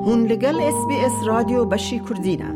هون لگل SBS رادیو بشی کردینه.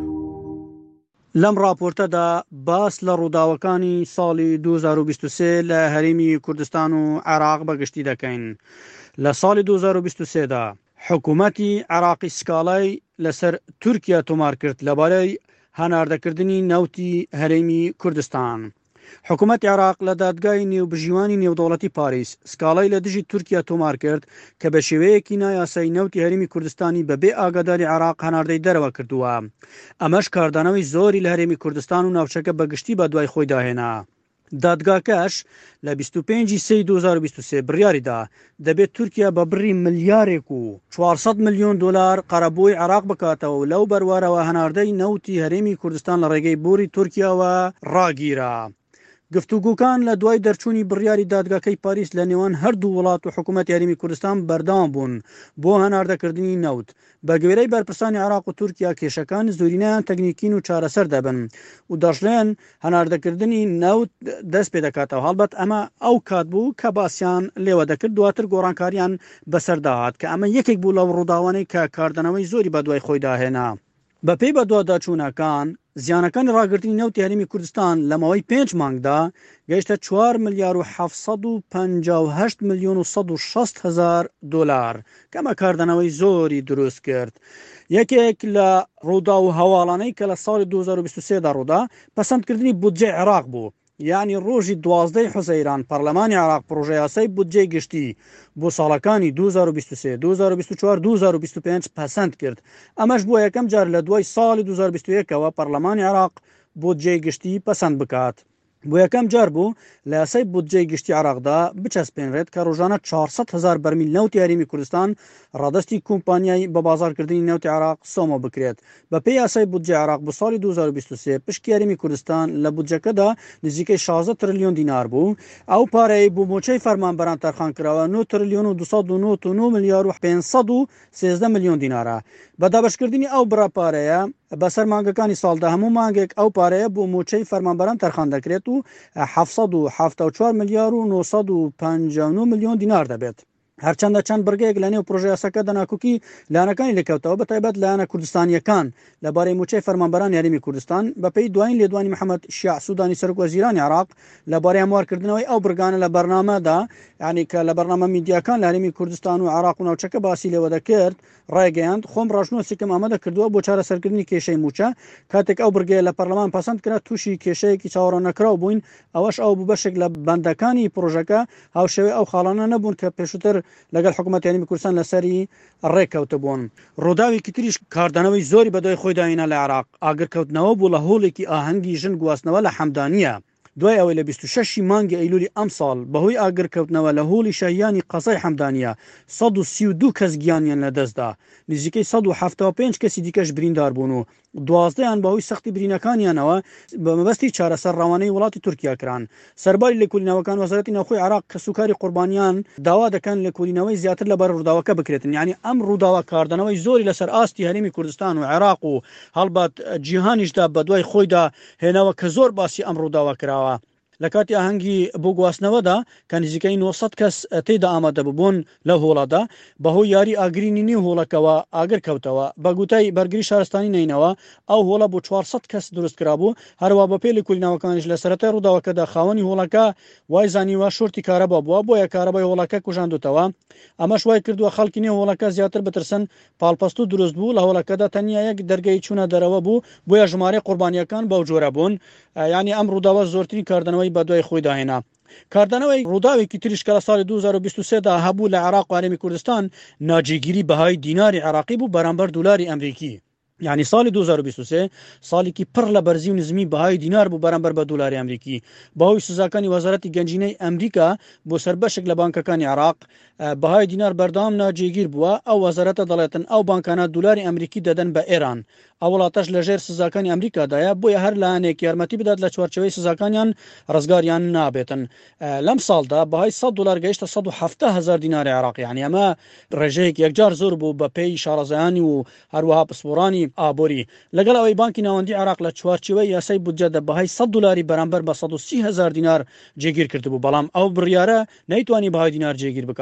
لم راپورته دا باس لروداوکانی سالی 2023 لهریمی کردستان و عراق بگشتی دکین. لسال 2023 دا حکومتی عراقی سکالای لسر ترکیه تومار کرد لبارای هناردکردنی نوتی هریمی کردستان. حکومت عراق لدادگاه نیو بجیوانی نیو دولتی پاریس سکالای لدجی ترکیه تومار کرد که به شیوه کینایاسی نوتی هریمی کردستانی به آگاداری عراق هناردی دروا کردوه. امش کاردانوی زوری لهریمی کردستان و ناوچک بگشتی با دوای خوی داهینا. دادگاه کش ل 25 سی 2023 بریاری دا دبی ترکیه ببری ملیارێک 400 میلیۆن دلار قربوی عراق بکاته و لو برواره و هناردی نوتی هریمی کردستان لرگی بوری ترکیه و راگیره. گفتگوکان لدوای درچونی بریاری دادگاهی پاریس لنیوان هر دو ولات و حکومت هریمی کردستان بردام بون بو هناردکردنی نوت بگویره برپرسانی عراق و ترکیه کشکان زورینه تکنیکین و چارەسەر دەبن و داشلین هناردکردنی نوت دست پیدا کاته و حالبت اما او کات بو که باسیان لیو دکرد دواتر گورانکاریان بسر داهات که اما یکیک بو لو روداوانی که کاردانوی زوری بدوای خوی داهینا. بپی بدو داچونکان زیانکان راگرتنی نوتی هریمی کردستان لماوی 5 مانگدا گشت 4 میلیارد و 758 میلیون و 160 هزار دلار که ما کاردانوی زوری درست کرد. یکی ل رودا و حوالانی که لسال 2023 دا رودا پسند کردنی بودجه عراق بو. یعنی روزی 12 حزیران پارلمان عراق پروژه اسی بودجه گشتی بو سالکانی 2023 2024 2025 پسند کرد. امش بو یکم جار لدوای سال 2021 و پارلمان عراق بودجه گشتی پسند بکات. بو یکم جار بو لاسی بودجه گشتی عراق دا بچسبین رد که روزانه 400 هزار برمیل نوتی هریمی کردستان رادستی کمپانیای با بازار کردنی نوتی عراق سوما بکرید. با پی اسی بودجه عراق بو سال 2023 پشکی هریمی کردستان لبودجه کدا نزدیک 16 تریلیون دینار بو او پاره بو موچه فرمانبران ترخان کراوه 9 تریلیون و 209 میلیارد و 513 میلیون دیناره. با دابش کردنی او برا پاره بسر مانگکانی سال ده همو مانگک او پاره بو موچه فرمانبران ترخان دکرید و 774 میلیارد و 959 میلیون دینار دبید. هرچند چند برگه اگلانی و پروژه اسکه دناکوکی لانکانی لکوته و بطیبت لان کردستانی کان لباره موچه فرمانبران هریمی کردستان با پی دوین لیدوانی محمد شیع سودانی سرک وزیران عراق لباره اموار کردنوی او برگانه لبرنامه دا یعنی که لبرنامه میدیا کان لهریمی کردستان و عراق و نوچک باسی لیوده کرد رایگیاند خوم راشنو سیکم آمده کردو بو چاره سرکردنی کیشه موچه کاتک او برگه لپارلمان پسند کرد توشی کیشه کی چاورا نکراو بوین اوش او بو بشک لبندکانی پروژه که او شوی او خالانه نبون که پیشتر لگل حکومت هریمی کردستان لسری ریکوت بون. روداوی کتریش کاردانوی زوری بدای خوی داینا لعراق اگر کودنو بو لهولی کی آهنگی جن گواسنو لحمدانیه. دوای اول 26 مانگ ایلولی امسال بهوی اگر کودنو لهولی شهیانی قضای حمدانیه 132 کس گیانیان لدست دا. نزدیکی 175 کسی دیکش بریندار بونو. 12 ان بهوی سختی برینکانیان و مبستی چاره سر روانی ولات ترکیه کران. سرباری لکولیناوکان وزارت نخوی عراق کسوکاری قربانیان داوا دکن لکولیناوی زیاتر لبر روداوکه بکرتن. یعنی ام روداوا کاردنوی زوری لسر آستی هریمی کردستان و عراق و هلبت جهانیش دا بدوای خوی دا هناو که زور باسی ام روداوا کراوه. لکاتی آهنگی بوگواسنو دا کنیزیکای 900 کس تیدا آمده ببون لهولا دا بهو یاری آگرینی نیو هولا کوا آگر کوتوا بگوتای برگری شهرستانی نینوا او هولا بو 400 کس درست کرابو هر و با پیل کولیناو کانش لسرته رو دا وکدا خوانی هولا کا وای زانی و شورتی کاربا بو یا کاربا هولا کا کوجاندو توا اما شوای کردو خلک نه هولا کا زیاتر بترسن پالپاستو درست بو لهولا کدا تنیا یک درگه چونه دروا بو یا جماره قربانیکان با جوربون یعنی امر دا زورتنی کاردنوی بدوی خوی داهینا. کاردانوی روداوی که تریش کلا سال 2023 دا هبو لعراق و هریمی کردستان ناجیگیری بهای دینار عراقی بو برابر دلار امریکی. یعنی سال 2023 سالی که پر لبرزی و نظمی بهای دینار بو برابر با دلار امریکی. بهای سزاکانی وزارت گنجینه امریکا بو سربشک لبانککان عراق بهای دینار بردام ناجیگیر بوا او وزارت دولتن او بانکانا دلار امریکی دادن به ایران. اولاتش لجر سزاکانی امریکا دایا بو هر لانه کیارمتی بداد لچورچوی سزاکانیان رزگاریان نابتن. لم سال دا بهای 100 دلار گشت 107 هزار دینار عراقی. یعنی اما رجیک یک جار زور بو با پی شارزانی و هر وها پسپورانی آبوری لگل اوی بانکی نواندی عراق لچورچوی یاسی بودجه دا بهای 100 دلاری برابر با 130 هزار دینار جگیر کرده بو بلام او بریاره نیتوانی بهای دینار جگیر بکات.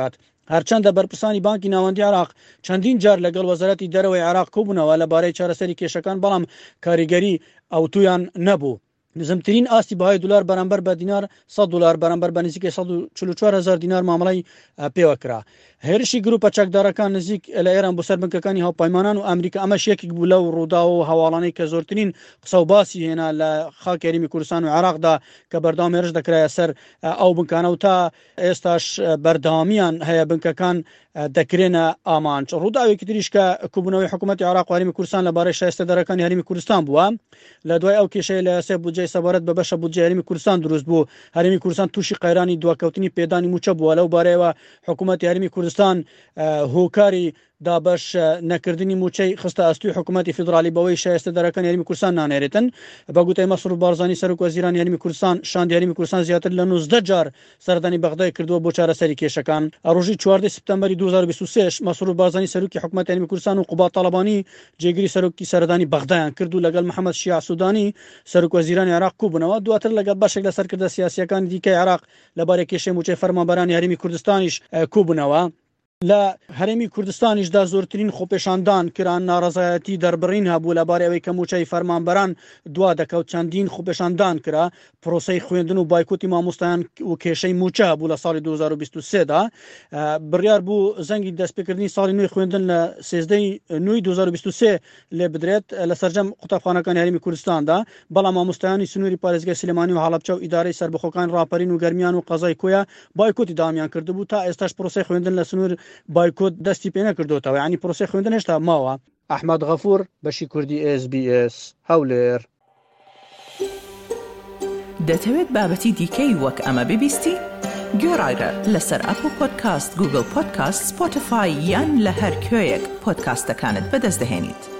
هەرچەندە بەرپرسانی بانکی ناوەندی عێراق چەندین جار لەگەڵ وەزارەتی دەرەوەی عێراق کوبوونەوە لەبارەی چارەسەری کێشەکان بەڵام کاریگەری ئەوتویان نەبوو. نزمترین ئاستی بەهای دلار بەرامبەر بە دینار $100 بەرامبەر بە نزیکەی 144,000 دینار مامەڵەی پێوە کرا. هێرشی گروپە چەکدارەکان نزیک لە ئێران بۆ سەر بنکەکانی هاوپەیمانان و ئەمریکا ئەمەش یەکێک بوو لەو ڕووداوە و هەواڵانەی کە زۆرترین قسە و باسی هێنا لە خاکی هەرێمی کوردستان و عێراقدا کە بەردەوام هێرش دەکرایە سەر ئەو بنکانە و تا ئێستاش بەردەوامیان هەیە بنکەکان دەکرێنە ئامانج. ڕووداوێکی تریش کە کوبوونەوەی حکوومەتی عێراق و هەرێمی کوردستان لەبارەی شایستەدارەکانی هەرێمی کوردستان بووە. لە دوای ئەو کێشەیە لە یاسای بودجەی سەبارەت بە بەشە بودجەی هەرێمی کوردستان دروست بوو. هەرێمی کوردستان تووشی قەیرانی دواکەوتنی پێدانی موچە بووە. لەو بارەیەوە حکوومەتی هەرێمی کوردستان هۆکاری دابەش نەکردنی موچەی خستە ئەستوی حکوومەتی فیدرالی بەوەی شایستەدارەکانی هەرێمی کوردستان نانێرێتن. بە گوتەی مەسرور بارزانی سەرۆک وەزیرانی هەرێمی کوردستان شاندی هەرێمی کوردستان زیاتر لە 19 جار سەردانی بەغدای کردووە بۆ چارەسەری کێشەکان. ڕۆژی 4 سپتەمبەری 2023 مەسرور بارزانی سەرۆکی حکوومەتی هەرێمی کوردستان و قوبات تاڵەبانی جێگیری سەرۆکی سەردانی بەغدایان کرد و لەگەڵ محەممەد شیع سوودانی سەرۆک وەزیرانی عێراق کوبوونەوە. دواتر لەگەڵ بەشێک لە سەرکردە سیاسیەکانی دیکەی عێراق لەبارەی کێشەی موچەی فەرمانبەرانی هەرێمی کوردستانیش کوبوونەوە. لە هەرێمی کوردستانیشدا زۆرترین خۆپێشاندان کران ناڕەزایەتی دەربڕین هەبوو لەبارەی ئەوەی کە موچەی فەرمانبەران دوا دەکەوت. چەندین خۆپێشاندان کرا پرۆسەی خوێندن و بایکۆتی مامۆستایان و کێشەی موچە بوو لە ساڵی 2023دا. بڕیار بوو زەنگی دەستپێکردنی ساڵی نوێی خوێندن لە 13 نوێی 2023 لێ بدرێت لە سەرجەم قوتابخانەکانی هەرێمی کوردستاندا. بەڵام مامۆستایانی سنووری پارێزگای سلێمانی و هەڵەبجە و ئیدارەی سەربەخۆکان ڕاپەرین و گەرمیان و قەزای کۆیە بایکۆتی داوامیان کردبوو. تا ئێستاش پرۆسەی خوێندن لە سنوور بایکۆت دەستی پێ نەکردوتەوە. ینی پرۆسەی خوێندن هێشتا ماوە. ئەحمەد غەفور بەشی کوردی SBS هەولێر. دەتەوێت بابەتی دیکەی وەک ئەمە ببیستی؟ گۆڕایرە لەسەر ئەپل پۆدکاست، گوگل پۆدکاست، سپۆتیفای یان لە هەر کوێیەک پۆدکاستەکانت بەدەست دەهێنیت.